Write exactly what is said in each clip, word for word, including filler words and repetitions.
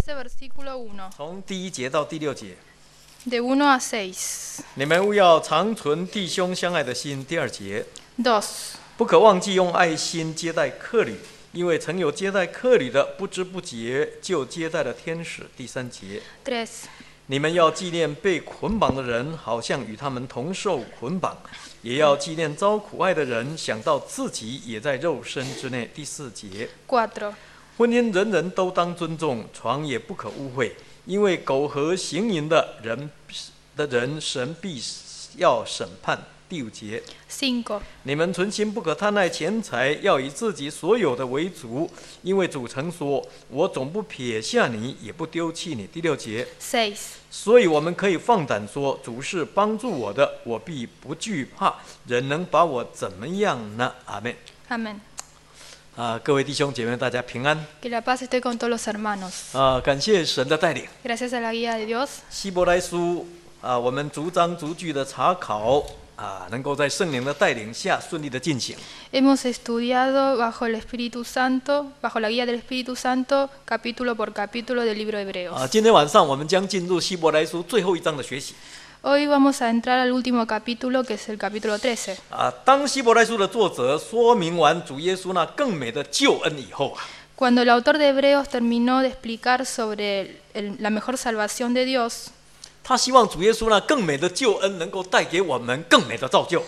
trece, versículo uno. 从第一节到第六节， De uno a seis. 你们务要常存弟兄相爱的心。第二节， dos. 不可忘记用爱心接待客旅，因为曾有接待客旅的，不知不觉就接待了天使。第三节， tres. 你们要纪念被捆绑的人，好像与他们同受捆绑；也要纪念遭苦害的人，想到自己也在肉身之内。第四节， cuatro. 婚姻人人都当尊重，床也不可污秽，因为苟合行淫的人的人，神必要审判。第五节， cinco. 你们存心不可贪爱钱财，要以自己所有的为足，因为主曾说：“我总不撇下你，也不丢弃你。”第六节， seis. 所以我们可以放胆说：“主是帮助我的，我必不惧怕。人能把我怎么样呢？”阿们。 Amén. 啊，各位弟兄姐妹，大家平安。 Que la paz esté con todos los hermanos. 啊，感谢神的带领。 Gracias a la guía de Dios. 希伯来书啊，我们逐章逐句的查考啊，能够在圣灵的带领下顺利的进行。 Hemos estudiado bajo el Espíritu Santo, bajo la guía del Espíritu Santo, capítulo por capítulo del libro de Hebreos. 啊，今天晚上我们将进入希伯来书最后一章的学习。 Hoy vamos a entrar al último capítulo, que es el capítulo trece. 啊，当希伯来书的作者说明完主耶稣那更美的救恩以后啊， Cuando el autor de Hebreos terminó de explicar sobre el- la mejor salvación de Dios, 他希望主耶稣那更美的救恩能够带给我们更美的造就。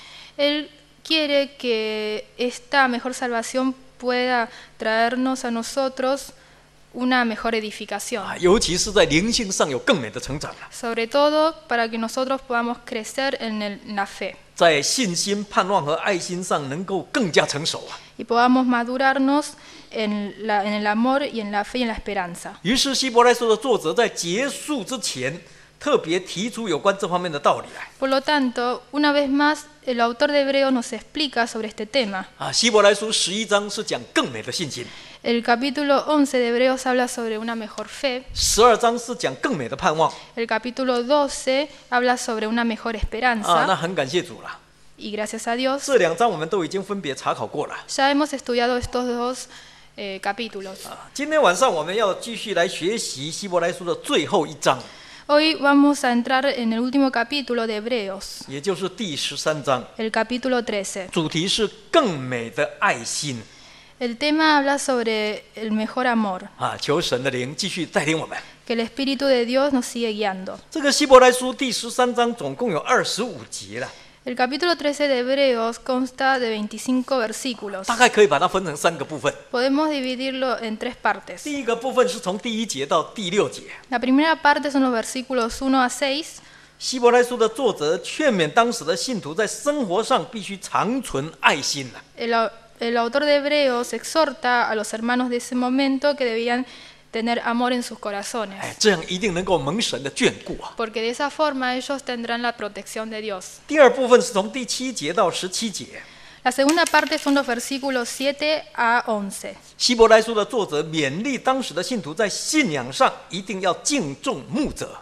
Él quiere que esta mejor salvación pueda traernos a nosotros una mejor edificación, 啊，尤其是在灵性上有更美的成长啊， sobre todo para que nosotros podamos crecer en, el- en la fe 在信心、盼望和爱心上能够更加成熟啊。 y podamos madurarnos en, la- en el amor y en la fe y en la esperanza. 于是希伯来书的作者在结束之前，特别提出有关这方面的道理来。 Por lo tanto, una vez más, el autor de Hebreos nos explica sobre este tema. 啊，希伯来书十一章是讲更美的信心， El capítulo once de Hebreos habla sobre una mejor fe. 十二章是讲更美的盼望。 El capítulo doce habla sobre una mejor 啊， esperanza. 那很感谢主了。 Y gracias a Dios, 这两章我们都已经分别查考过了。 ya hemos estudiado estos dos eh, capítulos. 啊，今天晚上我们要继续来学习希伯来书的最后一章， Hoy vamos a entrar en el último capítulo de Hebreos, 也就是第十三章， el capítulo trece. 主题是更美的爱心。 El tema habla sobre el mejor amor, 啊，求神的灵继续带领我们。 que el Espíritu de Dios nos sigue guiando. 这个希伯来书第十三章总共有二十五节了， El capítulo trece de Hebreos consta de veinticinco versículos. 大概可以把它分成三个部分。 Podemos dividirlo en tres partes. 第一个部分是从第一节到第六节， La primera parte son los versículos uno a seis. 希伯来书的作者劝勉当时的信徒在生活上必须长存爱心啊。 El, au- el autor de Hebreos exhorta a los hermanos de ese momento que debían tener amor en sus corazones, 哎，这样一定能够蒙神的眷顾啊。 porque de esa forma ellos tendrán la protección de Dios. 第二部分是从第七节到十七节， La segunda parte son los versículos siete a once. 希伯来书的作者勉励当时的信徒在信仰上一定要敬重牧者，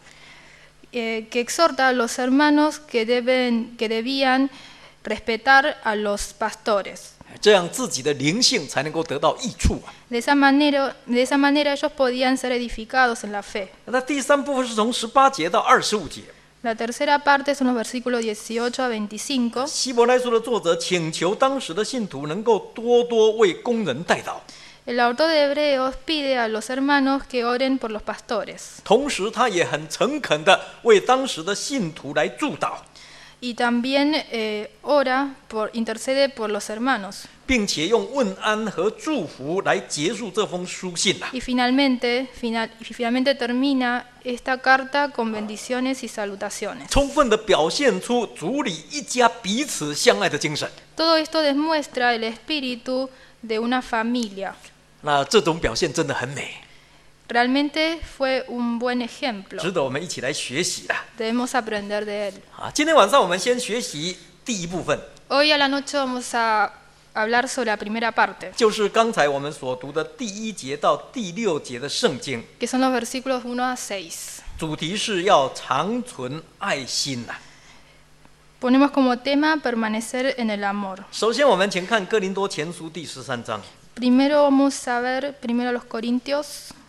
Eh, que exhorta a los hermanos que, deben, que debían respetar a los pastores. 这样自己的灵性才能够得到益处啊。 De esa manera, de esa manera ellos podían ser edificados en la fe. 那第三部分是从十八节到二十五节， La tercera parte son los versículos dieciocho a veinticinco. 希伯来书的作者请求当时的信徒能够多多为工人代祷， El autor de Hebreos pide a los hermanos que oren por los pastores 同时他也很诚恳的为当时的信徒来祝祷， y también eh, ora por intercede por los hermanos 并且用问安和祝福来结束这封书信啊。 y finalmente final, y finalmente termina esta carta con bendiciones y salutaciones. 充分的表现出主里一家彼此相爱的精神。 Todo esto demuestra el espíritu de una familia. 那这种表现真的很美， Realmente fue un buen ejemplo. 值得我们一起来学习的。 Debemos aprender de él. 啊，今天晚上我们先学习第一部分， Hoy a la noche vamos a hablar sobre la primera parte, 就是刚才我们所读的第一节到第六节的圣经， que son los versículos uno a seis. 主题是要长存爱心呐、 Ponemos como tema permanecer en el amor. 首先，我们请看哥林多前书第十三章。 Primero vamos a ver primero a los Corintios,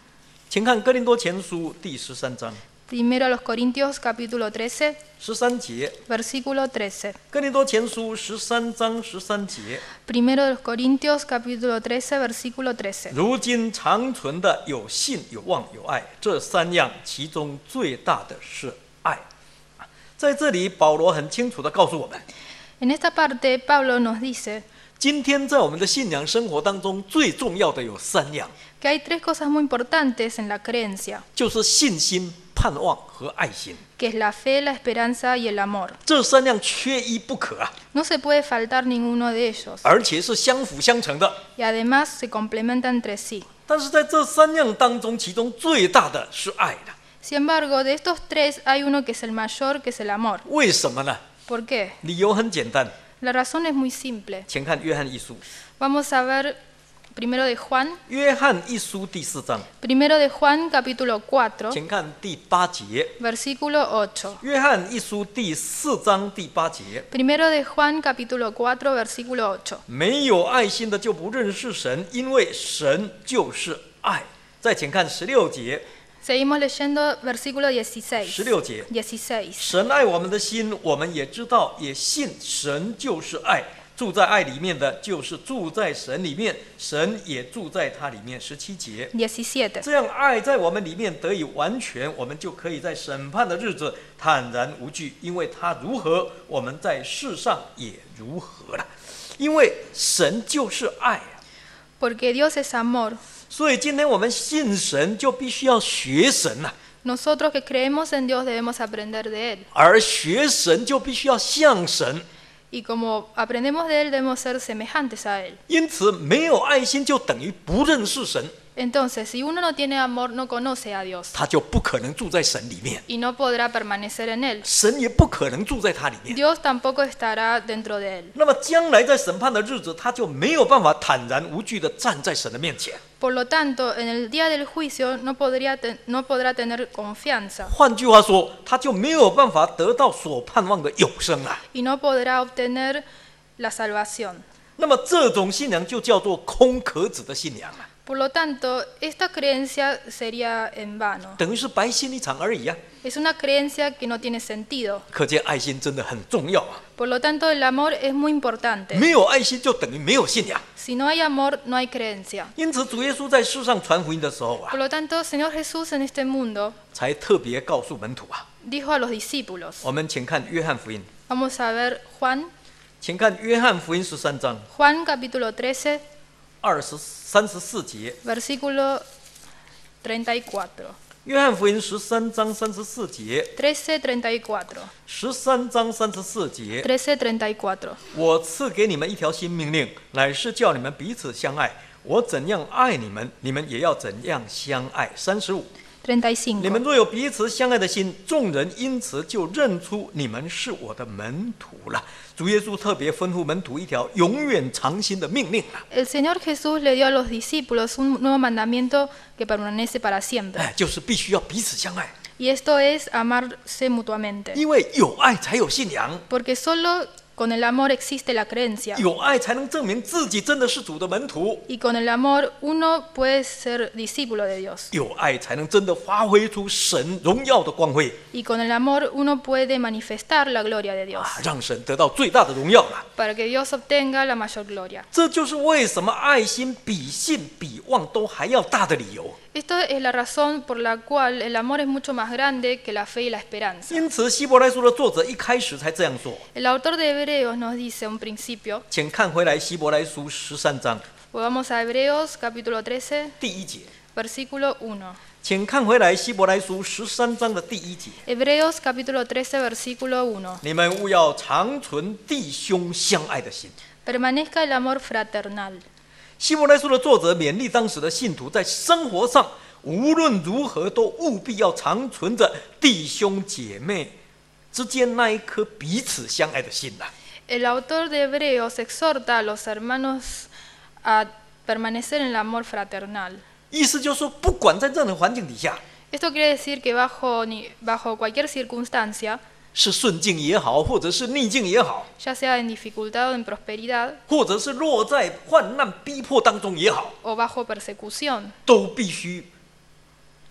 请看哥林多前书第十三章 Primero a los Corintios capítulo trece, 十三节。 versículo trece. 哥林多前书十三章十三节。 Primero de los Corintios capítulo trece, versículo trece. 如今长存的有信、有望、有爱，这三样，其中最大的是爱。在这里，保罗很清楚地告诉我们， En esta parte Pablo nos dice 今天在我们的信仰生活当中，最重要的有三样， que hay tres cosas muy importantes en la creencia, 就是信心、盼望和爱心。 que es la fe, la esperanza y el amor. 这三样缺一不可啊， No se puede faltar ninguno de ellos, 而且是相辅相成的。 y además se complementan entre sí. 但是在这三样当中，其中最大的是爱的。 Sin embargo, de estos tres hay uno que es el mayor, que es el amor. 为什么呢？ ¿Por qué? 理由很简单， La razón es muy simple. 请看约翰一书， Vamos a ver primero de Juan, 约翰一书第四章， primero de Juan capítulo cuatro, 请看第八节。 versículo ocho. 约翰一书第四章第八节， Primero de Juan capítulo cuatro, versículo ocho. 没有爱心的就不认识神，因为神就是爱。再请看十六节， Seguimos leyendo versículo 十 dieciséis. 六节， dieciséis. 神爱我们的心，我们也知道，也信神就是爱。住在爱里面的，就是住在神里面，神也住在他里面。十七节， diecisiete. 这样爱在我们里面得以完全，我们就可以在审判的日子坦然无惧，因为他如何，我们在世上也如何了。因为神就是爱啊， Porque Dios es amor. 所以今天我们信神，就必须要学神啊， Nosotros que creemos en Dios debemos aprender de Él. 而学神就必须要像神。 Y como aprendemos de Él, debemos ser semejantes a Él. 因此，没有爱心就等于不认识神， Entonces, si uno no tiene amor, no conoce a Dios. 他就不可能住在神里面， Y no podrá permanecer en Él. 神也不可能住在他里面。 Dios tampoco estará dentro de Él. 那么将来在审判的日子，他就没有办法坦然无惧地站在神的面前。 Por lo tanto, en el día del juicio no, podría ten- no podrá tener confianza 换句话说，他就没有办法得到所盼望的永生啊。 y no podrá obtener la salvación. 那么这种信仰就叫做空壳子的信仰啊， Por lo tanto, esta creencia sería en vano. 等于是白信一场而已啊。 Es una creencia que no tiene sentido. 可见爱心真的很重要啊， Por lo tanto, el amor es muy importante. 没有爱心就等于没有信仰。 Si no hay amor, no hay creencia. 因此，主耶稣在世上传福音的时候啊 Por，lo tanto, Señor Jesús en este mundo 才特别告诉门徒啊。 dijo a los discípulos. 我们请看约翰福音， Vamos a ver Juan, 请看约翰福音十三章 Juan capítulo trece, 二十三十四节。 versículo treinta y cuatro. 约翰福音十三章三十四节， trece, treinta y cuatro. 十三章三十四节。 trece, treinta y cuatro. 我赐给你们一条新命令，乃是叫你们彼此相爱。我怎样爱你们，你们也要怎样相爱。三十五， treinta y cinco. 你们若有彼此相爱的心，众人因此就认出你们是我的门徒了。主耶稣特别吩咐门徒一条永远长新的命令啊， El Señor Jesús le dio a los discípulos un nuevo mandamiento que permanece para siempre. 哎，就是必须要彼此相爱， Y esto es amarse mutuamente. 因为有爱才有信仰， Porque solo con el amor existe la creencia. 有爱才能证明自己真的是主的门徒， Y con el amor uno puede ser discípulo de Dios. 有爱才能真的发挥出神荣耀的光辉 Y con el amor uno puede manifestar la gloria de Dios. 啊，让神得到最大的荣耀了。 Para que Dios obtenga la mayor gloria. 这就是为什么爱心比信比望都还要大的理由。 Esto es la razón por la cual el amor es mucho más grande que la fe y la esperanza. 因此，希伯来书的作者一开始才这样说。 El autor de Hebreos nos dice un principio. 请看回来希伯来书十三章 Vamos a Hebreos capítulo trece, 第一节， versículo uno. 请看回来希伯来书十三章的第一节。 Hebreos capítulo trece, versículo uno. 你们务要长存弟兄相爱的心。 Permanezca el amor fraternal. 希伯来书的作者勉励当时的信徒，在生活上无论如何都务必要长存着弟兄姐妹之间那一颗彼此相爱的心呐、啊。 El autor de Hebreos exhorta a los hermanos a permanecer en el amor fraternal. 意思就是说，不管在任何环境底下， Esto quiere decir que bajo, ni, bajo cualquier circunstancia, 是顺境也好，或者是逆境也好， ya sea en dificultad o en prosperidad, 或者是落在患难逼迫当中也好， o bajo persecución, 都必须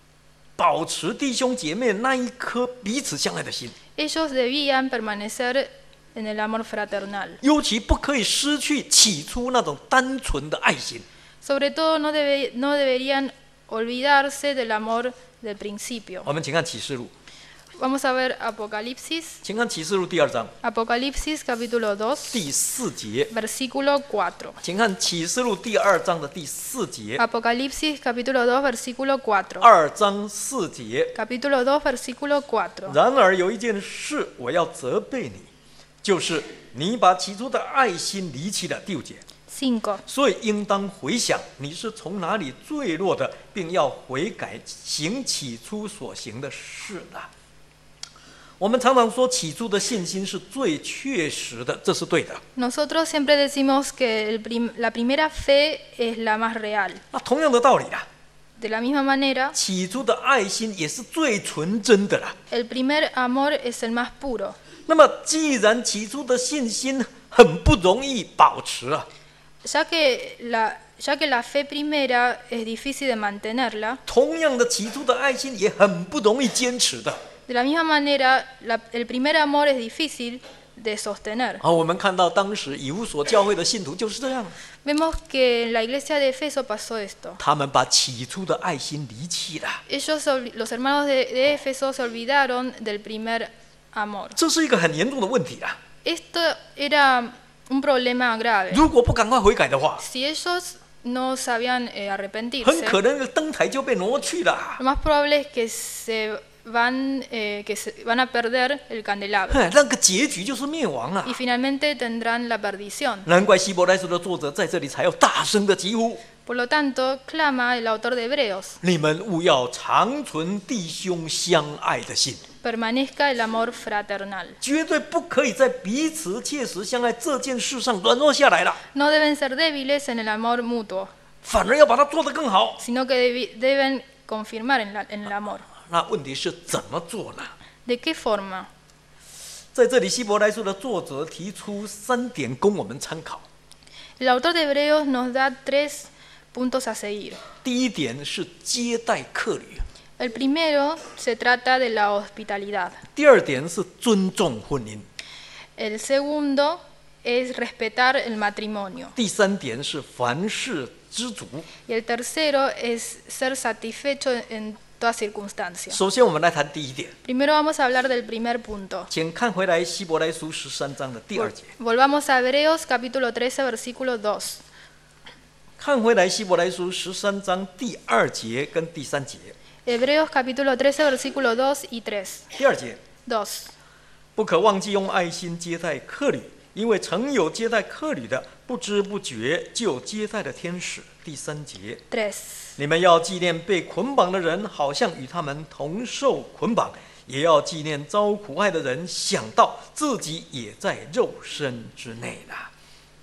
保持弟兄姐妹那一颗彼此相爱的心， Ellos debían permanecer en el amor fraternal. 尤其不可以失去起初那种单纯的爱心。 Sobre todo no, debe- no deberían olvidarse del amor del principio. 我们请看启示录， Vamos a ver Apocalipsis, 请看启示录第二章 Apocalipsis capítulo dos, 第四节， versículo cuatro. 请看启示录第二章的第四节， Apocalipsis capítulo dos, versículo cuatro. 二章四节。 Capítulo dos, versículo cuatro. 然而有一件事我要责备你，就是你把起初的爱心离弃了。第五节， cinco. 所以应当回想你是从哪里坠落的，并要悔改，行起初所行的事的。我们常常说起初的信心是最确实的，这是对的。 Nosotros siempre decimos que el prim- la primera fe es la más real. 那同样的道理啦， De la misma manera, 起初的爱心也是最纯真的啦。 el primer amor es el más puro. 那么既然起初的信心很不容易保持啊， Ya que la, ya que la fe primera es difícil de mantenerla, 同样的起初的爱心也很不容易坚持的。 de la misma manera, la- el primer amor es difícil de sostener. 啊，我们看到当时以弗所教会的信徒就是这样， Vemos que en la iglesia de Efeso pasó esto. 他们把起初的爱心离弃了， Ellos, se olvi- los hermanos de, de Éfeso, se olvidaron del primer amor. 这是一个很严重的问题啊！ Esto era un problema grave. 如果不赶快悔改的话， Si ellos no sabían eh, 很 arrepentirse, 可能灯台就被挪去了。 lo más probable es que se van, eh, que se van a perder el candelabro 哼，那个结局就是灭亡啊！ y finalmente tendrán la perdición. 难怪希伯来书的作者在这里才要大声的疾呼： Por lo tanto, clama el autor de Hebreos, 你们务要长存弟兄相爱的心， permanezca el amor fraternal. 绝对不可以在彼此切实相爱这件事上软弱下来了， No deben ser débiles en el amor mutuo, 反而要把它做得更好。 sino que debi- deben confirmar en, la- en el amor. 那问题是怎么做呢？ ¿De qué forma? 在这里，希伯来书的作者提出三点供我们参考。 El autor de Hebreos nos da tres puntos a seguir. 第一点是接待客旅， El primero se trata de la hospitalidad. 第二点是尊重婚姻， El segundo es respetar el matrimonio. 第三点是凡事知足。 Y el tercero es ser satisfecho en toda circunstancia. 首先，我们来谈第一点， Primero vamos a hablar del primer punto. 请看回来希伯来书十三章的第二节。 Volvamos a Hebreos capítulo trece, versículo dos. 看回来希伯来书十三章第二节跟第三节。 Hebreos capítulo trece, versículo dos y tres. 第二节， dos. 不可忘记用爱心接待客旅，因为曾有接待客旅的，不知不觉就接待了天使。第三节， tres. 你们要纪念被捆绑的人，好像与他们同受捆绑；也要纪念遭苦害的人，想到自己也在肉身之内了。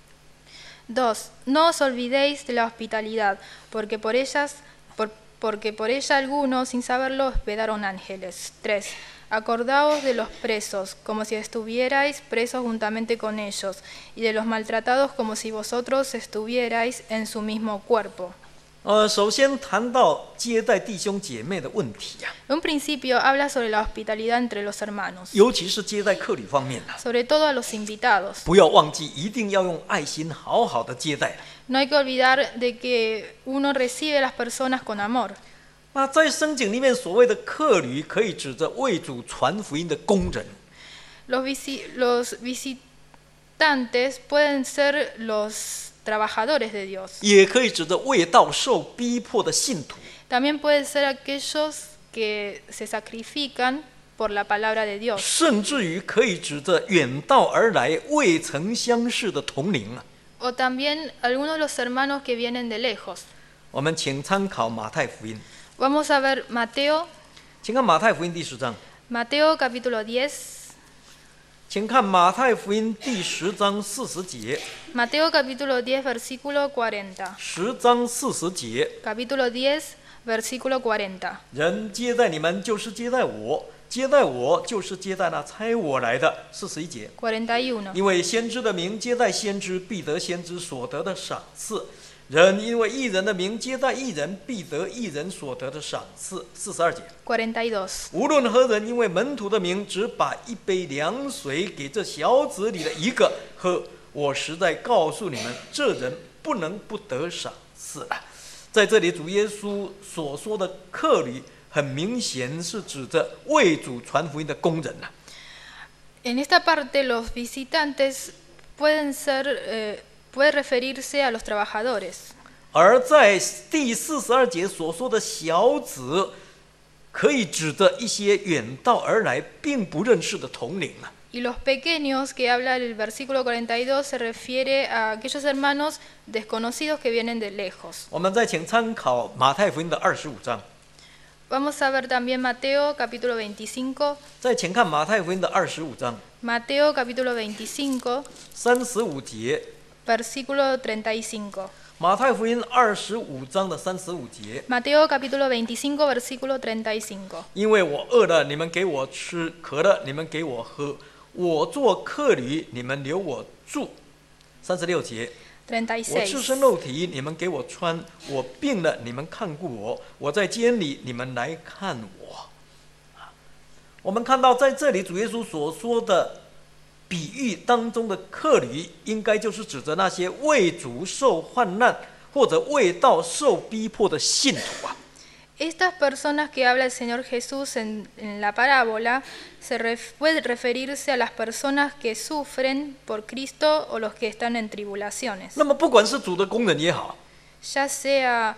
dos. No os olvidéis de la hospitalidad, porque por ellas, por- porque por ella algunos, sin saberlo, hospedaron ángeles. tres. Acordaos de los presos, como si estuvierais presos juntamente con ellos, y de los maltratados, como si vosotros estuvierais en su mismo cuerpo. 呃，首先谈到接待弟兄姐妹的问题呀、 En un principio habla sobre la hospitalidad entre los hermanos, 尤其是接待客旅方面啊， sobre todo a los invitados. 不要忘记，一定要用爱心好好的接待。 No hay que olvidar de que uno recibe a las personas con amor. 那在圣经里面，所谓的客旅，可以指着为主传福音的工人， Los, visi- los visitantes pueden ser los trabajadores de Dios. 也可以指着为道受逼迫的信徒。 También pueden ser aquellos que se sacrifican por la palabra de Dios. 甚至于可以指着远道而来、未曾相识的同龄啊。 O también algunos de los hermanos que vienen de lejos. 我们请参考马太福音， Vamos a ver Mateo, 请看马太福音第十章， Mateo capítulo diez. 请看马太福音第十章四十节， Mateo capítulo diez, versículo cuarenta. 十章四十节， Capítulo diez, versículo cuarenta. 人接待你们，就是接待我；接待我，就是接待那差我来的。四十一节， cuarenta y uno. 因为先知的名接待先知，必得先知所得的赏赐。 人因为义人的名接待义人，必得义人所得的赏赐。四十二节。 cuarenta y dos. 无论何人因为门徒的名，只把一杯凉水给这小子里的一个喝，我实在告诉你们，这人不能不得赏赐了。在这里，主耶稣所说的客旅，很明显是指着为主传福音的工人呐。 En esta parte, los visitantes pueden ser, eh, puede referirse a los trabajadores. 而在第四十二节所说的小子，可以指着一些远道而来并不认识的同龄啊。 Y los pequeños que habla el versículo cuarenta y dos se refiere a aquellos hermanos desconocidos que vienen de lejos. 我们再请参考马太福音的二十五章。 Vamos a ver también Mateo capítulo veinticinco. 再请看马太福音的二十五章 Mateo capítulo veinticinco, 三十五节。 versículo treinta y cinco. 马太福音二十五章的三十五节。 Mateo capítulo veinticinco, versículo treinta y cinco. 因为我饿了，你们给我吃；渴了，你们给我喝；我做客旅，你们留我住。三十六节。我赤身露体，你们给我穿；我病了，你们看顾我；我在监里，你们来看我。我们看到在这里主耶稣所说的比喻当中的客旅，应该就是指着那些为主受患难或者为道受逼迫的信徒啊。 Estas personas que habla el Señor Jesús en, en la parábola se ref, puede referirse a las personas que sufren por Cristo o los que están en tribulaciones. 那么不管是主的工人也好， Ya sea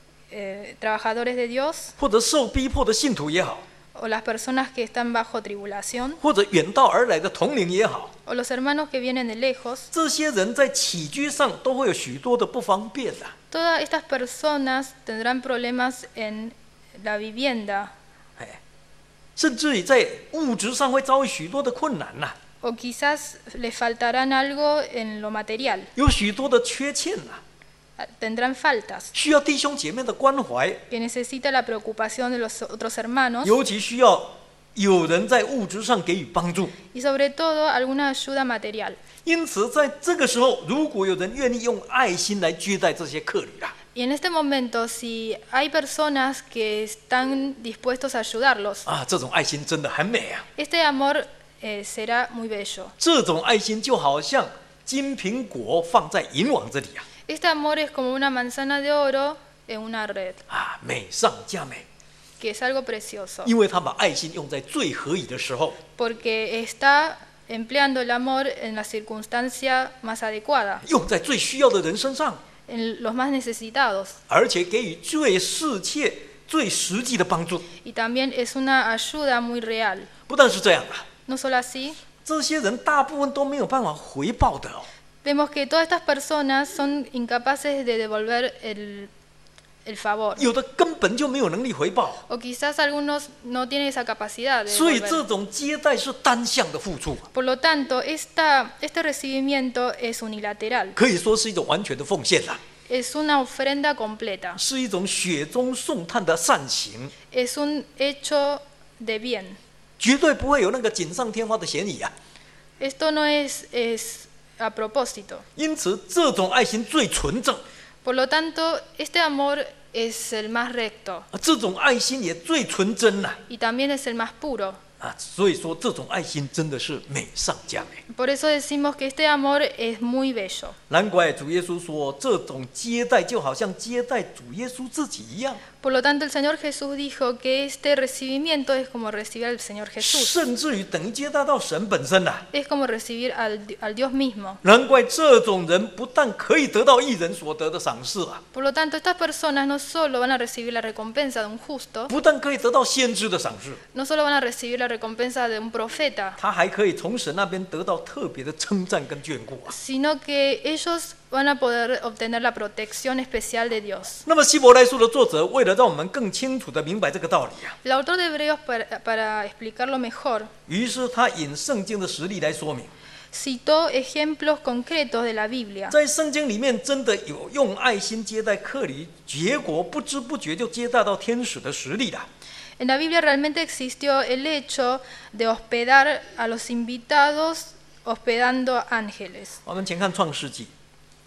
eh, trabajadores de Dios 或者受逼迫的信徒也好， o las personas que están bajo tribulación 或者远道而来的同龄也好， o los hermanos que vienen de lejos, 这些人在起居上都会有许多的不方便的、啊。 todas estas personas tendrán problemas en la vivienda 哎，甚至于在物质上会遭遇许多的困难呐、啊， o quizás les faltarán algo en lo material, 有许多的缺欠呐、啊， tendrán faltas, 需要弟兄姐妹的关怀， que necesita la preocupación de los otros hermanos 尤其需要有人在物质上给予帮助。 y sobre todo alguna ayuda material. 因此，在这个时候，如果有人愿意用爱心来接待这些客旅啊， Y en este momento, si hay personas que están dispuestos a ayudarlos, 啊，这种爱心真的很美啊！ este amor eh, será muy bello. 这种爱心就好像金苹果放在银网这里啊， Este amor es como una manzana de oro en una red, 啊，美上加美， que es algo precioso, 因为他把爱心用在最合宜的时候， porque está empleando el amor en la circunstancia más adecuada, 用在最需要的人身上， en los más necesitados. 而且给予最适切、最实际的帮助。 Y también es una ayuda muy real. 不但是这样啊， No solo así, 这些人大部分都没有办法回报的哦。 vemos que todas estas personas son incapaces de devolver el, el favor. 有的根本就没有能力回报， O quizás algunos no tienen esa capacidad de 所以这 devolver. 种接待是单向的付出， Por lo tanto, esta, este recibimiento es unilateral. 可以说是一种完全的奉献啦， Es una ofrenda completa. 是一种雪中送炭的善行， Es un hecho de bien. 绝对不会有那个锦上添花的嫌疑啊。 Esto no es, es a propósito. 因此，这种爱心最纯正， Por lo tanto, este amor es el más recto 这种爱心也最纯真呐、 y también es el más puro. 啊！所以说，这种爱心真的是美上加美。 Por eso decimos que este amor es muy bello. 难怪主耶稣说，这种接待就好像接待主耶稣自己一样， Por lo tanto, el Señor Jesús dijo que este recibimiento es como recibir al Señor Jesús. 甚至于等于接待到神本身呐、啊。 Es como recibir al, al Dios mismo. 难怪这种人不但可以得到义人所得的赏赐啊， Por lo tanto, estas personas no solo van a recibir la recompensa de un justo, 不但可以得到先知的赏赐， no solo van a recibir la recompensa de un profeta, 他还可以从神那边得到特别的称赞跟眷顾啊。 sino que ellos van a poder obtener la protección especial de Dios. 那么希伯来书的作者为了让我们更清楚的明白这个道理啊， El autor de Hebreos, para, para explicarlo mejor, 于是他引圣经的实例来说明， citó ejemplos concretos de la Biblia. 在圣经里面真的有用爱心接待客旅，结果不知不觉就接待到天使的实例了。 En la Biblia realmente existió el hecho de hospedar a los invitados hospedando ángeles. 我们请看创世纪，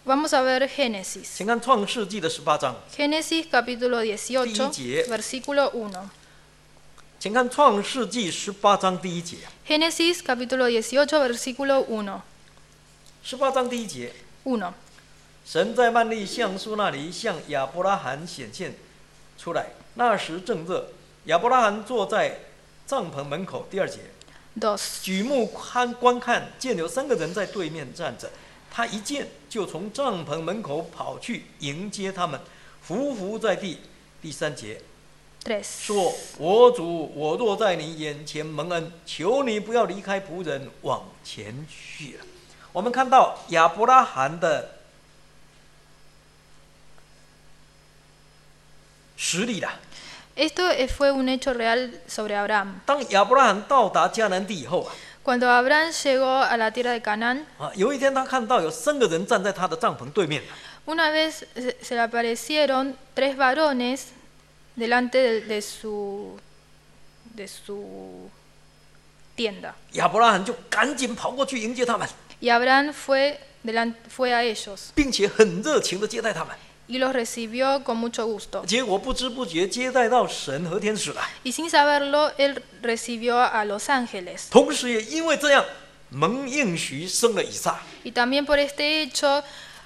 Vamos a ver Génesis. 请看创世纪的十八章， Génesis capítulo dieciocho, 第一节。 versículo uno. 请看创世纪十八章第一节。 Génesis capítulo dieciocho, versículo uno. 十八章第一节， uno. 神在曼利橡树那里向亚伯拉罕显现出来，那时正热，亚伯拉罕坐在帐篷门口。第二节， dos. 举目看观看，见有三个人在对面站着，他一见就从帐篷门口跑去迎接他们，伏伏在地。第三节 tres. 说：“我主，我若在你眼前蒙恩，求你不要离开仆人往前去了。”我们看到亚伯拉罕的实力了。 Esto fue un hecho real sobre Abraham. 当亚伯拉罕到达迦南地以后啊， Cuando Abraham llegó a la tierra de Canaán, 啊，有一天他看到有三个人站在他的帐篷对面， una vez se se le aparecieron tres varones delante de, de su de su tienda. 亚伯拉罕就赶紧跑过去迎接他们， Y Abraham fue, delan- fue a ellos 并且很热情的接待他们。 y los recibió con mucho gusto. 结果不知不觉接待到神和天使了， Y sin saberlo, él recibió a los ángeles. 同时也因为这样蒙应许生了以撒。 Y también por este hecho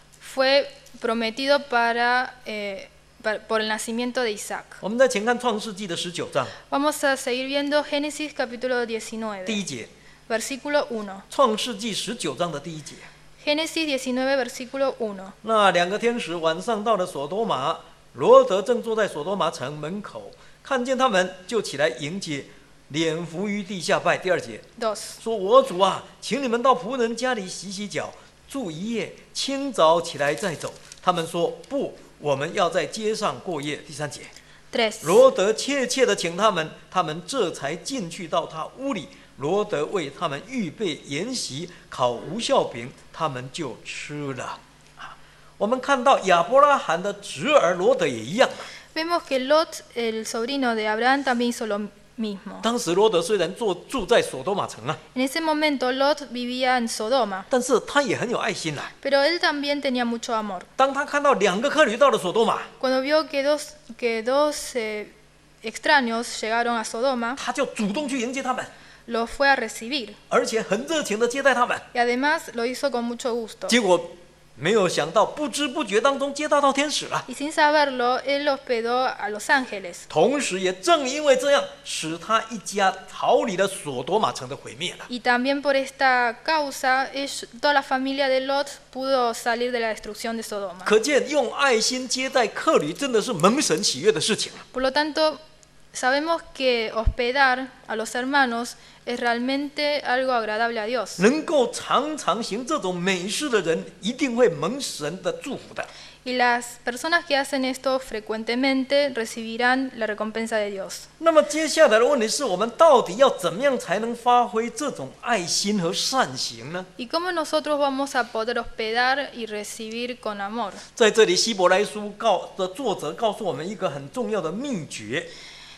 fue prometido para, eh, pa- por el nacimiento de Isaac. 我们再前看创世纪的十九章 Vamos a seguir viendo Génesis capítulo 第 diecinueve, 一节， versículo uno. 创世纪十九章的第一节。 Génesis diecinueve, versículo uno. 那两个天使晚上到了索多玛，罗德正坐在索多玛城门口，看见他们就起来迎接，脸伏于地下拜。第二节 dos. 说：“我主啊，请你们到仆人家里洗洗脚，住一夜，清早起来再走。”他们说：“不，我们要在街上过夜。”第三节， tres. 罗德切切的请他们，他们这才进去到他屋里。罗德为他们预备筵席，烤无酵饼，他们就吃了。啊，我们看到亚伯拉罕的侄儿罗德也一样。 Vemos que Lot, el sobrino de Abraham, también hizo lo mismo. 当时罗德虽然住住在索多玛城啊， En ese momento Lot vivía en Sodoma, 但是他也很有爱心啊。 pero él también tenía mucho amor. 当他看到两个客旅到了索多玛， Cuando vio que dos, que dos eh, extraños llegaron a Sodoma, 他就主动去迎接他们， los fue a recibir 而且很热情的接待他们。 y además lo hizo con mucho gusto. 结果没有想到，不知不觉当中接待到天使了。 Y sin saberlo, él hospedó a los ángeles. 同时，也正因为这样，使他一家逃离了索多玛城的毁灭了。 Y también por esta causa, ellos- toda la familia de Lot pudo salir de la destrucción de Sodoma. 可见，用爱心接待客旅，真的是蒙神喜悦的事情。 Por lo tanto, sabemos que hospedar a los hermanos es realmente algo agradable a Dios. 能够常常行这种美事的人，一定会蒙神的祝福的。 Y las personas que hacen esto frecuentemente recibirán la recompensa de Dios. 那么接下来的问题是我们到底要怎么样才能发挥这种爱心和善行呢？ ¿Y cómo nosotros vamos a poder hospedar y recibir con amor? 在这里，希伯来书告的作者告诉我们一个很重要的秘诀，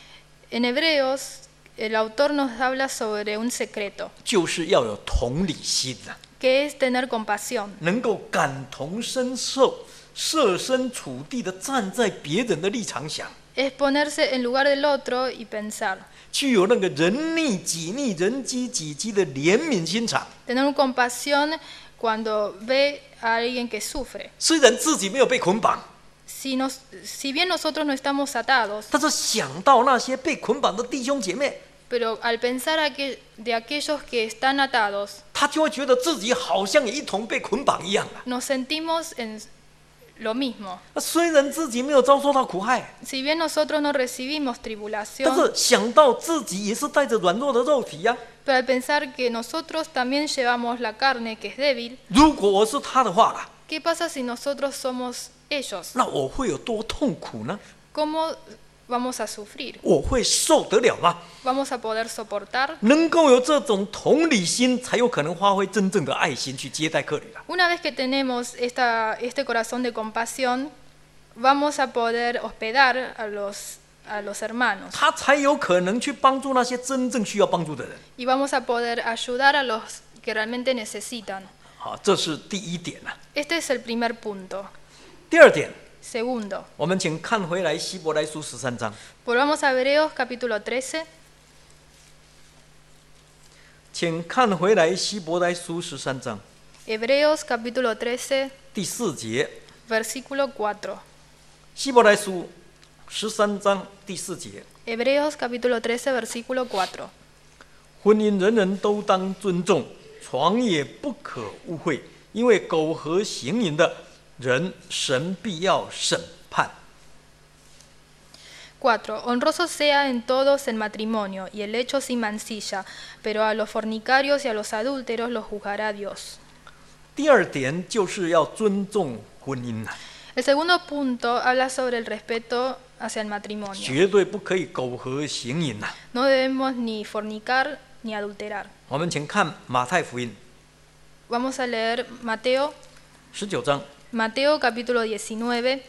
En Hebreos, el autor nos habla sobre un secreto, 就是要有同理心啊， que es tener compasión, 能够感同身受，设身处地的站在别人的立场想， es ponerse en lugar del otro y pensar, 具有那个人逆己逆、人饥己饥的怜悯心肠。 tener compasión cuando ve a alguien que sufre. 虽然自己没有被捆绑， Si, nos, si bien nosotros no estamos atados, 但是想到那些被捆绑的弟兄姐妹， pero al pensar a que- de aquellos que están atados, 他就会觉得自己好像也一同被捆绑一样啊。 nos sentimos en lo mismo. 那虽然自己没有遭受到苦害， Si bien nosotros no recibimos 但 tribulación, 是想到自己也是带着软弱的肉体呀、 pero al pensar que nosotros también llevamos la carne que es débil, 如果我是他的话啦， ¿qué pasa si nosotros somos ellos? 那我会有多痛苦呢？ ¿Cómo vamos a sufrir? 我会受得了吗？ ¿Vamos a poder soportar? 能够有这种同理心，才有可能发挥真正的爱心去接待客旅了。 Una vez que tenemos esta, este corazón de compasión, vamos a poder hospedar a los, a los hermanos 他才有可能去帮助那些真正需要帮助的人。 y vamos a poder ayudar a los que realmente necesitan. 好，这是第一点啊。 Este es el primer punto. 第二点， Segundo, 我们请看回来希伯来书十三章， volvamos a Hebreos capítulo trece. 请看回来希伯来书十三章 Hebreos capítulo trece, 第四节， versículo cuatro. 希伯来书十三章第四节， Hebreos capítulo trece, versículo cuatro. 婚姻人人都当尊重，床也不可污秽，因为苟合行淫的人，神必要审判。 cuatro. Honroso sea en todos el matrimonio y el hecho sin mancilla, pero a los fornicarios y a los adúlteros los juzgará Dios. 第二点就是要尊重婚姻啊， El segundo punto habla sobre el respeto hacia el matrimonio. 绝对不可以苟合行淫啊。 No debemos ni fornicar ni adulterar. 我们请看马太福音 Vamos a leer Mateo, 十九章， Mateo capítulo diecinueve,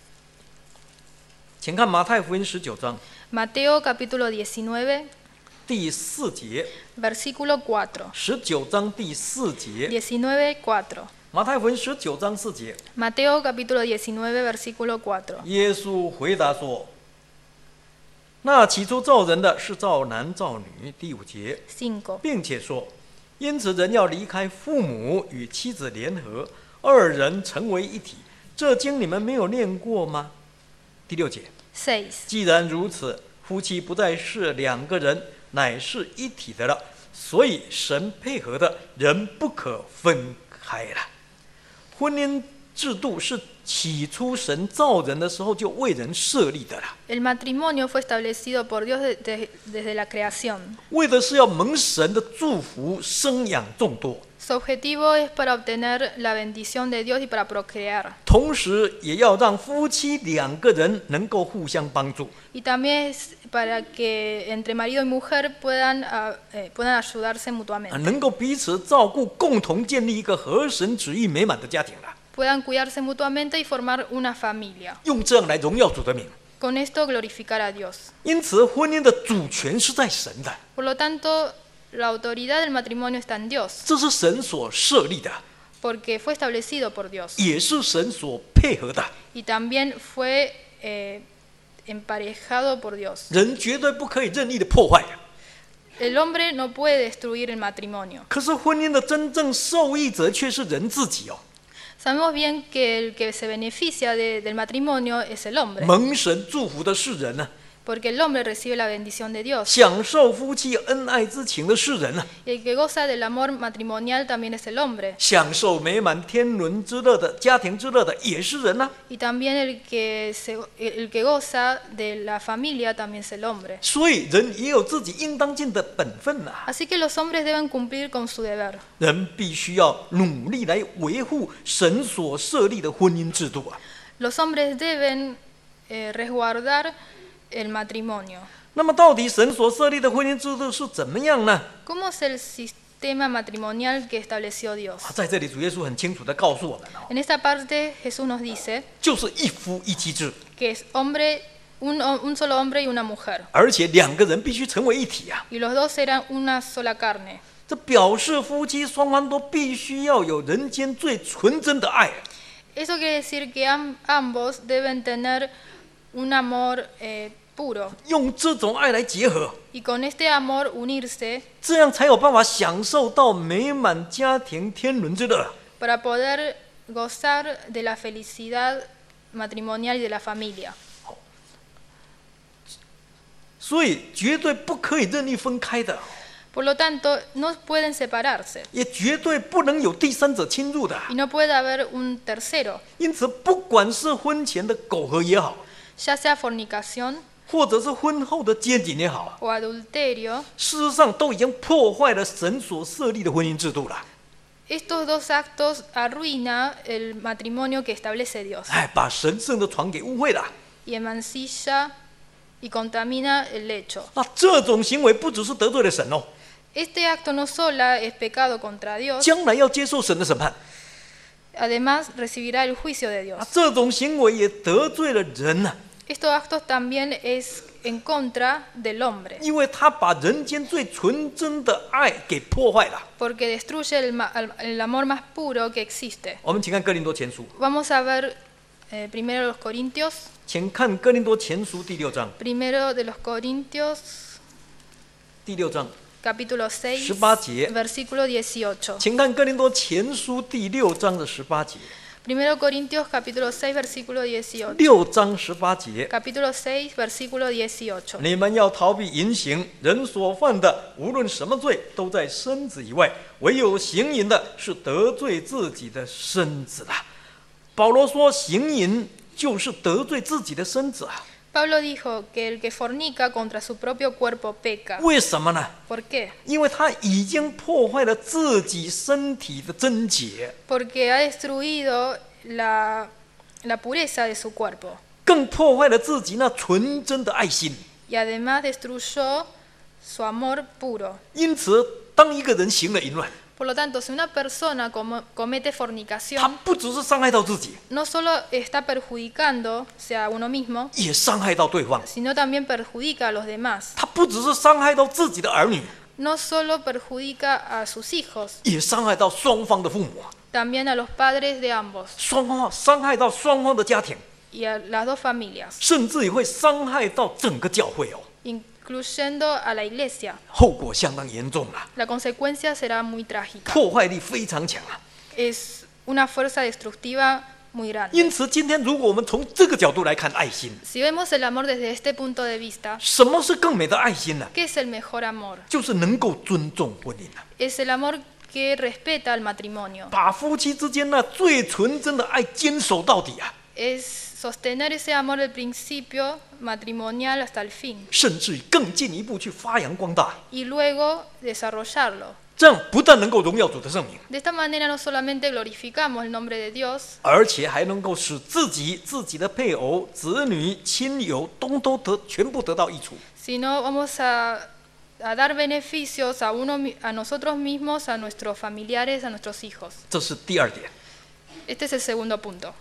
请看马太福音十九章 Mateo capítulo diecinueve, 第四节， versículo cuatro. 十九章第四节， diecinueve, cuatro. 马太福音十九章四节， Mateo capítulo diecinueve, versículo cuatro. 耶稣回答说：“那起初造人的是造男造女。”第五节， cinco. 并且说：“因此人要离开父母，与妻子联合，二人成为一体。”这经你们没有念过吗？第六节， seis. 既然如此，夫妻不再是两个人，乃是一体的了。所以神配合的人不可分开了。婚姻制度是起初神造人的时候就为人设立的了， El matrimonio fue establecido por Dios de- de- desde la creación. 为的是要蒙神的祝福，生养众多， Su objetivo es para obtener la bendición de Dios y para procrear. 同时也要让夫妻两个人能够互相帮助， Y también es para que entre marido y mujer puedan, ah, eh, puedan ayudarse 啊 mutuamente. 能够彼此照顾，共同建立一个合神旨意美满的家庭了。 Puedan cuidarse mutuamente y formar una familia. 用这样来荣耀主的名。 Con esto glorificar a Dios. 因此，婚姻的主权是在神的， Por lo tanto, la autoridad del matrimonio está en Dios, 这是神所设立的， porque fue establecido por Dios. 也是神所配合的。 Y también fue eh, emparejado por Dios. 人绝对不可以任意的破坏。 El hombre no puede destruir el matrimonio. 可是婚姻的真正受益者却是人自己哦。 Sabemos bien que el que se beneficia de- del matrimonio es el hombre, 蒙神祝福的是人呢、 porque el hombre recibe la bendición de Dios. 享受夫妻恩爱之情的是人呢、 Y el que goza del amor matrimonial también es el hombre. 享受美满天伦之乐的家庭之乐的也是人呢、 Y también el que, se- el que goza de la familia también es el hombre. 所以人也有自己应当尽的本分呐、 Así que los hombres deben cumplir con su deber. 人必须要努力来维护神所设立的婚姻制度啊。 Los hombres deben eh, resguardar el matrimonio. 那么，到底神所设立的婚姻制度是怎么样呢？ ¿Cómo es el sistema matrimonial que estableció Dios? 啊，在这里主耶稣很清楚地告诉我们哦， En esta parte Jesús nos dice 就是一夫一妻制， que es hombre, un, un solo hombre y una mujer. 而且两个人必须成为一体啊。 Y los dos eran una sola carne. 这表示夫妻双方都必须要有人间最纯真的爱。 Eso quiere decir que am- ambos deben tener un amor eh, puro. 用这种爱来结合， Y con este amor unirse 这样才有办法享受到美满家庭天伦之乐。 para poder gozar de la felicidad matrimonial y de la familia. 所以绝对不可以任意分开的， Por lo tanto, no pueden separarse 也绝对不能有第三者侵入的。 y no puede haber un tercero, 因此，不管是婚前的苟合也好， ya sea fornicación 或者是婚后的奸淫也好， o adulterio. 事实上都已经破坏了神所设立的婚姻制度了。 Estos dos actos arruinan el matrimonio que establece Dios 哎，把神圣的床给污秽了。 y emancilla y contamina el lecho. 那这种行为不只是得罪了神哦， Este acto no solo es pecado contra Dios, 将来要接受神的审判。 además recibirá el juicio de 啊 Dios. 这种行为也得罪了人呐、 estos actos también es en contra del hombre, 因为他把人间最纯真的爱给破坏了。 porque destruye el, ma- el- el amor más puro que existe. 我们请看哥林多前书， Vamos a ver eh, primero los Corintios, 请看哥林多前书第六章， primero de los Corintios, 第六章， capítulo seis, 十八节， versículo dieciocho. 请看哥林多前书第六章的十八节， Primero Corintios, capítulo seis, versículo dieciocho. 六章十八节。 Capítulo seis, versículo dieciocho. 你们要逃避淫行，人所犯的无论什么罪，都在身子以外；唯有行淫的，是得罪自己的身子了。保罗说，行淫就是得罪自己的身子啊。 Pablo dijo que el que fornica contra su propio cuerpo peca. 为什么呢？ ¿Por qué? 因为他已经破坏了自己身体的贞洁， Porque ha destruido la, la pureza de su cuerpo 更破坏了自己那纯真的爱心。 y además destruyó su amor puro. 因此，当一个人行了淫乱， Por lo tanto, si una persona como- comete 他 fornicación, 不只是伤害到自己， no solo está perjudicándose a uno mismo, 也伤害到对方。 sino también perjudica a los demás. 他不只是伤害到自己的儿女， No solo perjudica a sus hijos, 也伤害到双方的父母， también a los padres de ambos 双方伤害到双方的家庭， y a las dos familias, 甚至也会伤害到整个教会哦， incluyendo a la iglesia. 后果相当严重啊， La consecuencia será muy trágica. 破坏力非常强啊。 Es una fuerza destructiva muy grande. 因此，今天如果我们从这个角度来看爱心， Si vemos el amor desde este punto de vista, 什么是更美的爱心呢？ ¿qué es el mejor amor? 就是能够尊重婚姻啊， Es el amor que respeta el matrimonio. 把夫妻之间那最纯真的爱坚守到底啊， Es sostener ese amor del principio matrimonial hasta el fin 甚至更进一步去发扬光大， y luego desarrollarlo. 这样不但能够荣耀主的圣名， De esta manera no solamente glorificamos el nombre de Dios, 而且还能够使自己、自己的配偶、子女、亲友都都得全部得到益处。 sino vamos a, a dar beneficios a, uno, mi- a nosotros mismos, a nuestros familiares, a nuestros hijos. 这是第二点。 Este es el segundo punto.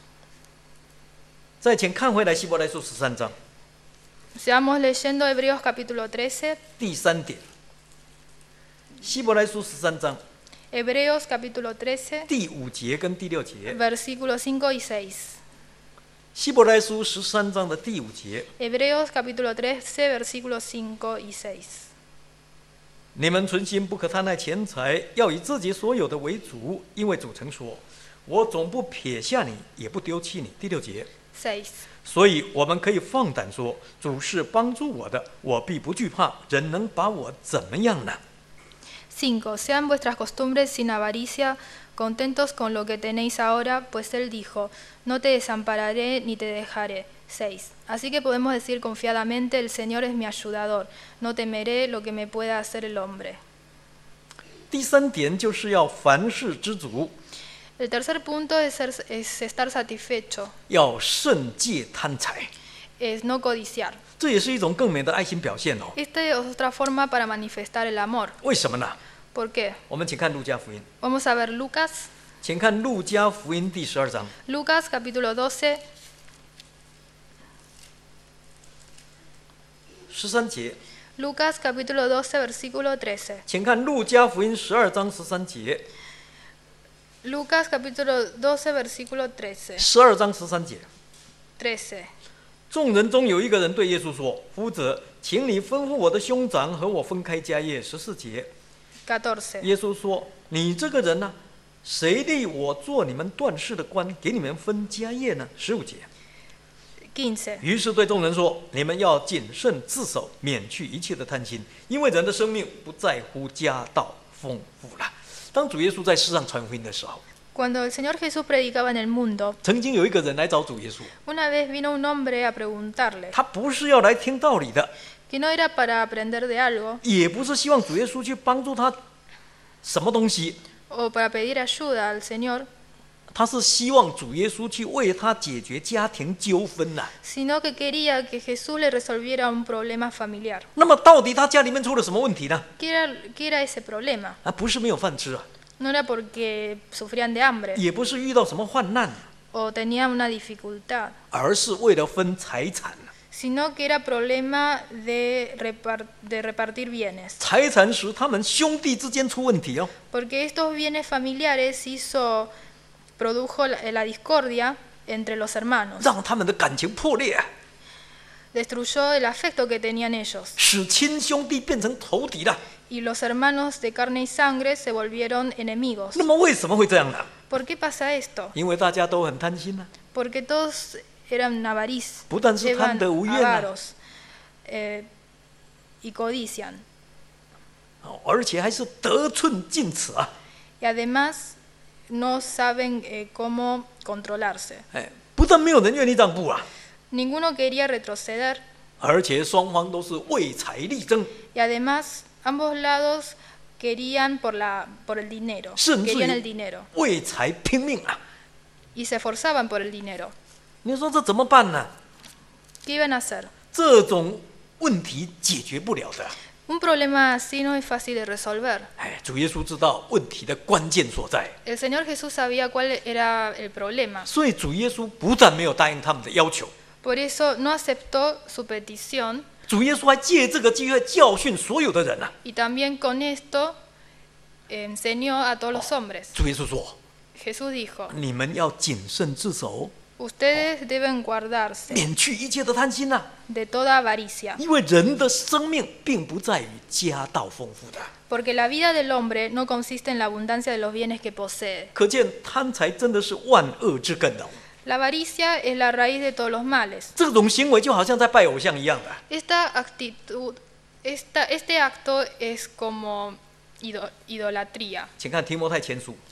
再请看回来希伯来书十三章 Sigamos leyendo Hebreos capítulo trece, 第三点。希伯来书十三章 Hebreos capítulo trece, 第五节跟第六节。 versículos cinco y seis. 希伯来书十三章的第五节， Hebreos capítulo trece, versículos cinco y seis. 你们存心不可贪爱钱财，要以自己所有的为主，因为主曾说：“我总不撇下你，也不丢弃你。”第六节。 seis. 所以我们可以放胆说：“主是帮助我的，我必不惧怕。人能把我怎么样呢？” cinco. Sean vuestras costumbres sin avaricia, contentos con lo que tenéis ahora, pues Él dijo, no te desampararé ni te dejaré. seis. Así que podemos decir confiadamente, el Señor es mi ayudador, no temeré lo que me pueda hacer el hombre. 第三点就是要凡事知足， El tercer punto es, ser- es estar satisfecho, 要慎戒贪财， es no codiciar. 这也是一种更美的爱心表现哦。 Esta es otra forma para manifestar el amor. 为什么呢？ ¿Por qué? 我们请看路加福音， Vamos a ver Lucas, 请看路加福音第十二章 Lucas capítulo doce, 十三节， Lucas capítulo doce, versículo trece. 请看路加福音十二章十三节， Lucas capítulo doce, versículo trece. 十二章十三节。 trece. 众人中有一个人对耶稣说：“夫子，请你吩咐我的兄长和我分开家业。”十四节， catorce. 耶稣说：“你这个人呢、谁立我做你们断事的官，给你们分家业呢？”十五节。 quince. 于是对众人说：“你们要谨慎自守，免去一切的贪心，因为人的生命不在乎家道丰富了。”当主耶稣在世上传福音的时候， Cuando el Señor Jesús predicaba en el mundo, 曾经有一个人来找主耶稣， una vez vino un hombre a preguntarle, 他不是要来听道理的， que no era para aprender de algo 也不是希望主耶稣去帮助他什么东西， o para pedir ayuda al Señor, 他是希望主耶稣去为他解决家庭纠纷呐、 sino que quería que Jesús le resolviera un problema familiar. 那么到底他家里面出了什么问题呢？ ¿Qué era, qué era ese problema? 啊，不是没有饭吃啊， No era porque sufrían de hambre, 也不是遇到什么患难， o tenían una dificultad, 而是为了分财产。 sino que era problema de, repar- de repartir bienes. 财产使他们兄弟之间出问题哦， Porque estos bienes familiares hizo, produjo la, la discordia entre los hermanos, 让他们的感情破裂啊， destruyó el afecto que tenían ellos. 使亲兄弟变成仇敌了。 Y los hermanos de carne y sangre se volvieron enemigos. 那么为什么会这样呢？ ¿Por qué pasa esto? 因为大家都很贪心呐、 Porque todos eran avariz, 不但是 llevan 贪得无厌啊， avaros eh, y codician. 哦而且还是得寸进尺啊！ Y además no saben eh, cómo controlarse. 哎，不但没有人愿意让步啊， Ninguno quería retroceder 而且双方都是为财力争， y además ambos lados querían por, la, por el dinero, 甚至 querían el 于 dinero 为财拼命啊！ y se esforzaban por el dinero. 你说这怎么办呢？ ¿Qué iban a hacer? 这种问题解决不了的。 Un problema así no es fácil de resolver. 哎，主耶稣知道问题的关键所在， El Señor Jesús sabía cuál era el problema. 所以主耶稣不但没有答应他们的要求， Por eso no aceptó su petición 主耶稣还借这个机会教训所有的人啊！ y también con esto eh, enseñó a todos los hombres. 主耶稣说 Jesús dijo,：“ 你们要谨慎自守， ustedes deben guardarse 免去一切的贪心呐、啊， de toda avaricia, 因为人的生命并不在于家道丰富的。 porque la vida del hombre no consiste en la abundancia de los bienes que posee. 可见贪财真的是万恶之根哦。 La avaricia es la raíz de todos los males. 这种行为就好像在拜偶像一样的。 Esta actitud, esta, este acto es como ido- idolatría. 请看提摩太前书，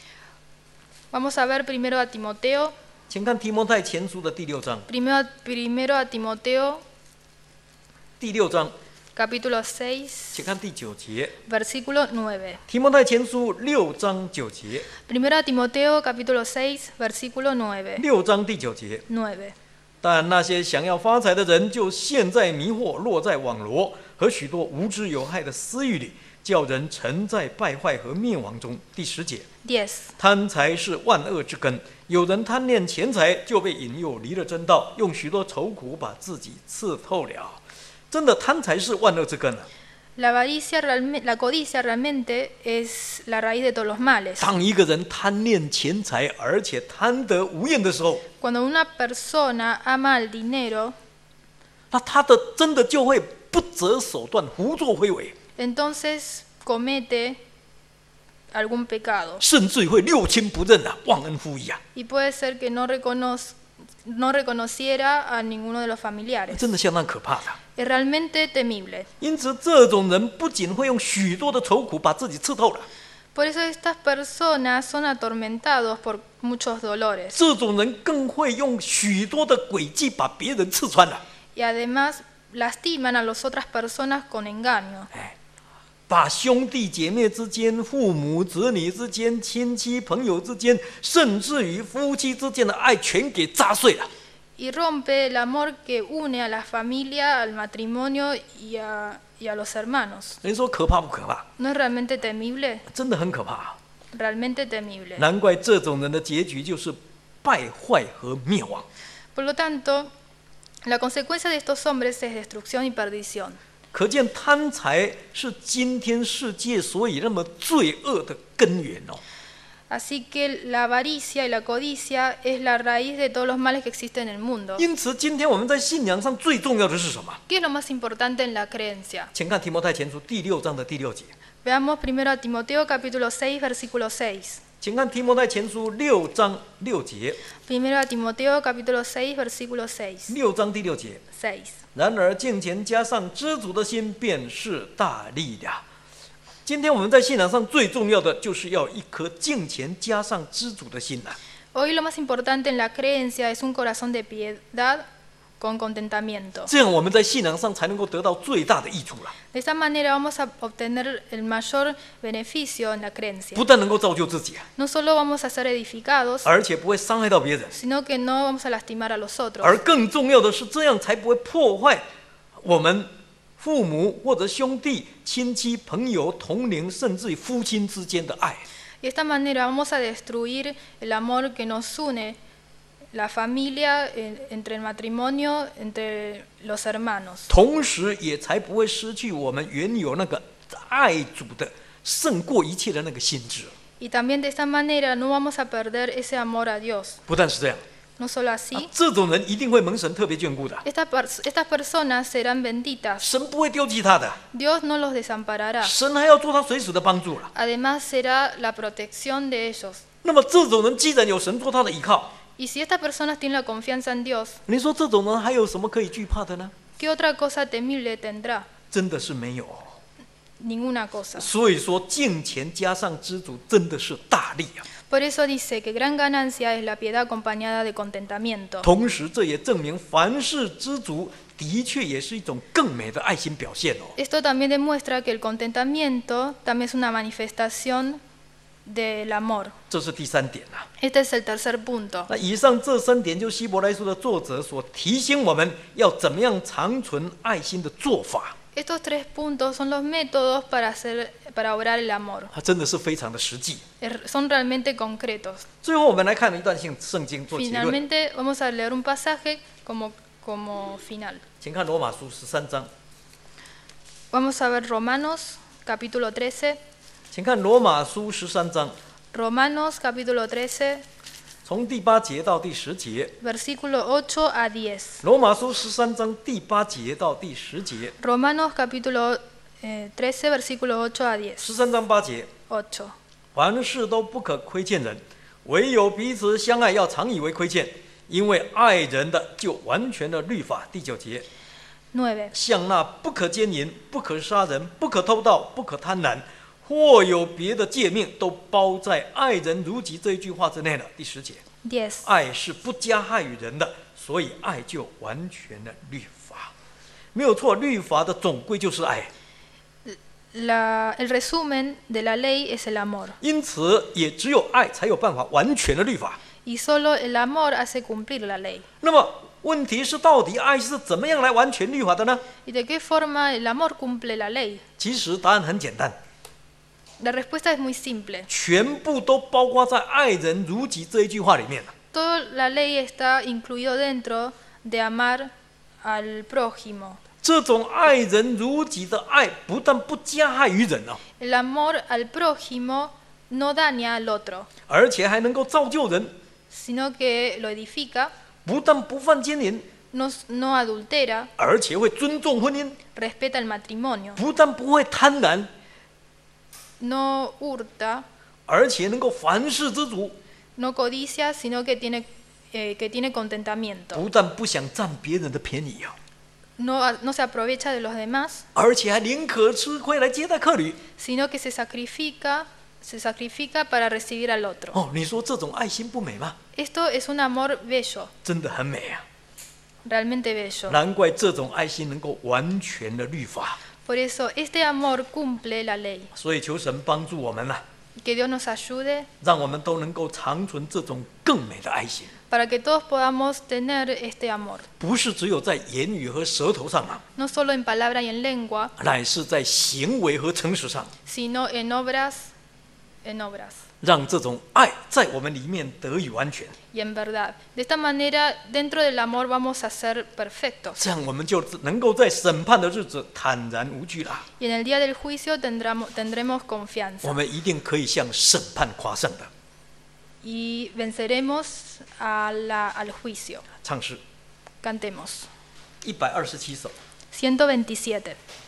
Vamos a ver primero a Timoteo, 请看提摩太前书的第六章， primero, primero a Timoteo, 第六章， capítulo seis, 请看第九节。 versículo nueve. 提摩太前书六章九节， Primero a Timoteo, capítulo seis, versículo nueve. 六章第九节。 nueve. 但那些想要发财的人，就陷在迷惑、落在网罗和许多无知有害的私欲里，叫人沉在败坏和灭亡中。第十节， diez. 贪财是万恶之根，有人贪恋钱财，就被引诱离了真道，用许多愁苦把自己刺透了。真的，贪财是万恶之根啊！ La avaricia, realme- la codicia realmente es la raíz de todos los males. 当一个人贪恋钱财，而且贪得无厌的时候， Cuando una persona ama el dinero, 那他的真的就会不择手段，胡作非为， entonces comete algún pecado. 甚至会六亲不认啊，忘恩负义啊！ Y puede ser que no, reconoz- no reconociera a ninguno de los familiares. 真的相当可怕的。 Es realmente temible. 因此，这种人不仅会用许多的愁苦把自己刺透了， Por eso estas personas son atormentados por muchos dolores. 这种人更会用许多的诡计把别人刺穿了。 Y además lastiman a las otras personas con engaño. 哎，把兄弟姐妹之间、父母子女之间、亲戚朋友之间，甚至于夫妻之间的爱全给扎碎了。 Y rompe el amor que une a la familia, al matrimonio y a, y a los hermanos. 你说可怕不可怕？ ¿No es realmente temible? 真的很可怕。 Realmente temible. 难怪这种人的结局就是败坏和灭亡。 Por lo tanto, la consecuencia de estos hombres es destrucción y perdición. 可见贪财是今天世界所以那么罪恶的根源哦。 Así que la avaricia y la codicia es la raíz de todos los males que existen en el mundo. 因此，今天我们在信仰上最重要的是什么？ ¿Qué es lo más importante en la creencia? 请看提摩太前书第六章的第六节。 Veamos primero a Timoteo capítulo seis, versículo seis. 请看提摩太前书六章六节。 Primero a Timoteo capítulo seis, versículo seis. 六章第六节。 seis. 然而敬虔加上知足的心，便是大力量。今天我们在信仰上最重要的，就是要一颗敬虔加上知足的心呐、啊。 Hoy lo más importante en la creencia es un corazón de piedad con contentamiento. 这样我们在信仰上才能够得到最大的益处了。 De esta manera vamos a obtener el mayor beneficio en la creencia. 不但能够造就自己， No solo vamos a ser edificados, 而且不会伤害到别人， sino que no vamos a lastimar a los otros. 而更重要的是，这样才不会破坏我们父母或者兄弟、亲戚、朋友、同龄，甚至于夫妻之间的爱。 Y de esta manera vamos a destruir el amor que nos une la familia, eh, entre el matrimonio, entre los hermanos. 同时也才不会失去我们原有那个爱主的胜过一切的那个心智。 Y también de esta manera no vamos a perder ese amor a Dios. 不但是这样， No solo 啊 así, 这种人一定会蒙神特别眷顾的， estas, pers- estas personas serán benditas. 神不会丢弃他的， Dios no los desamparará. 神还要做他随时的帮助了。 Además será la protección de ellos. 那么这种人既然有神做他的依靠， Y si estas personas tienen la confianza en Dios, 你说这种人还有什么可以惧怕的呢？ ¿qué otra cosa temible tendrá? 真的是没有。 Ninguna cosa. 所以说敬虔加上知足真的是大利啊。 Por eso dice que gran ganancia es la piedad acompañada de contentamiento. 同时，这也证明凡事知足的确也是一种更美的爱心表现哦。 Esto también demuestra que el contentamiento también es una manifestación del amor. 这是第三点啊。 Este es el tercer punto. 那以上这三点，就希伯来书的作者所提醒我们要怎么样长存爱心的做法。 Estos tres puntos son los métodos para hacer, para obrar el amor. 它真的是非常的实际。 Er- Son realmente concretos. 最后，我们来看一段性圣经做结论， Finalmente vamos a leer un pasaje como, como final. 请看罗马书十三章， Vamos a ver Romanos capítulo trece. 请看罗马书十三章， Romanos capítulo trece, 从第八节到第十节。 versículo ocho a diez. 罗马书十三章第八节到第十节， Romanos capítulo eh, trece, versículo ocho a diez. 十三章八节， ocho. 凡事都不可亏欠人，唯有彼此相爱，要常以为亏欠，因为爱人的就完全的律法。第九节， nueve. 像那不可奸淫、不可杀人、不可偷盗、不可贪婪，或有别的诫命，都包在爱人如己这一句话之内了。第十节， diez. 爱是不加害于人的，所以爱就完全的律法。没有错，律法的总归就是爱。 La, el resumen de la ley es el amor. 因此，也只有爱才有办法完全的律法。 Y solo el amor hace cumplir la ley. 那么，问题是到底爱是怎么样来完全律法的呢？ ¿Y de qué forma el amor cumple la ley? 其实答案很简单， La respuesta es muy simple. 全部都包括在“爱人如己”这一句话里面了。 Toda la ley está incluido dentro de amar al prójimo. 这种爱人如己的爱，不但不加害于人哦， El amor al prójimo no daña al otro, 而且还能够造就人， sino que lo edifica, 不但不犯奸淫， no, no adultera, 而且会尊重婚姻， respeta el matrimonio, 不但不会贪婪， no hurta, 而且能够凡事知足， no codicia, sino que tiene, eh, que tiene contentamiento. 不但不想占别人的便宜啊， No, a- no se aprovecha de los demás, 而且还宁可吃亏来接待客旅。 sino que se sacrifica, se sacrifica para recibir al otro. 哦，你说这种爱心不美吗？ Esto es un amor bello, 真的很美啊！ realmente bello. 难怪这种爱心能够完全的律法。 Por eso este amor cumple la ley. 所以求神帮助我们呐、 Que Dios nos ayude 让我们都能够长存这种更美的爱心， para que todos podamos tener este amor. 不是只有在言语和舌头上啊， No solo en palabra y en lengua, 乃是在行为和诚实上， sino en obras, en obras 让这种爱在我们里面得以完全。 y en verdad. De esta manera, dentro del amor vamos a ser perfectos. 这样我们就能够在审判的日子坦然无惧啦。 Y en el día del juicio tendremos, tendremos confianza. 我们一定可以向审判夸胜的。 Y venceremos a la, al juicio. 唱诗 Cantemos. 一百二十七首。 ciento veintisiete.